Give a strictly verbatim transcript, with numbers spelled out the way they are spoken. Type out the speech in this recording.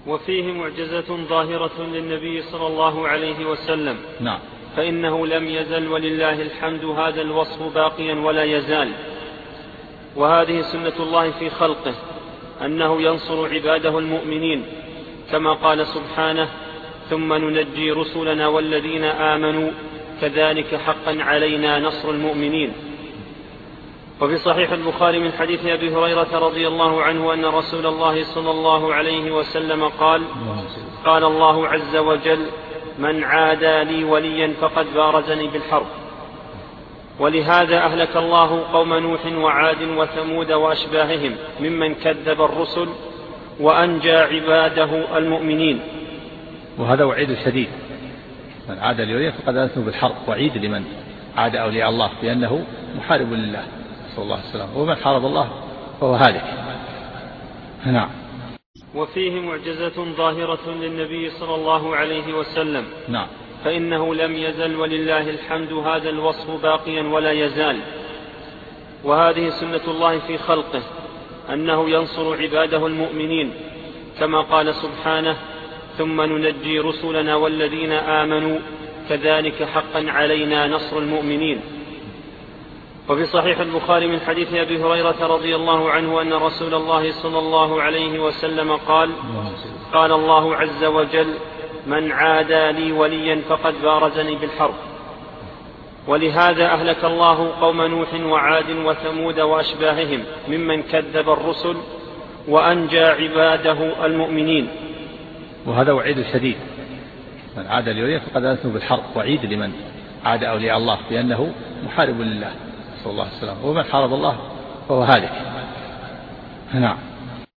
وفيه معجزة ظاهرة للنبي صلى الله عليه وسلم. نعم. فإنه لم يزل ولله الحمد هذا الوصف باقيا ولا يزال. وهذه سنة الله في خلقه أنه ينصر عباده المؤمنين كما قال سبحانه: ثم ننجي رسلنا والذين آمنوا كذلك حقا علينا نصر المؤمنين. وفي صحيح البخاري من حديث أبي هريرة رضي الله عنه أن رسول الله صلى الله عليه وسلم قال: قال الله عز وجل: من عادى لي وليا فقد بارزني بالحرب. ولهذا أهلك الله قوم نوح وعاد وثمود وأشباههم ممن كذب الرسل وأنجى عباده المؤمنين. وهذا وعيد شديد: من عادى لي وليا فقد آذنته بالحرب. وعيد لمن عادى أولياء الله بأنه محارب لله صلى الله عليه وسلم، ومن حارب الله فهو هالك. نعم. وفيه معجزة ظاهرة للنبي صلى الله عليه وسلم. نعم. فإنه لم يزل ولله الحمد هذا الوصف باقيا ولا يزال. وهذه سنة الله في خلقه أنه ينصر عباده المؤمنين كما قال سبحانه: ثم ننجي رسلنا والذين آمنوا كذلك حقا علينا نصر المؤمنين. وفي صحيح البخاري من حديث أبي هريرة رضي الله عنه أن رسول الله صلى الله عليه وسلم قال: قال الله عز وجل: من عادى لي وليا فقد بارزني بالحرب. ولهذا أهلك الله قوم نوح وعاد وثمود وأشباههم ممن كذب الرسل وأنجى عباده المؤمنين. وهذا وعيد شديد: من عادى لي وليا فقد آذنته بالحرب. وعيد لمن عادى أولياء الله بأنه محارب لله صلى الله عليه وسلم، ومن حارب الله فهو هالك. نعم.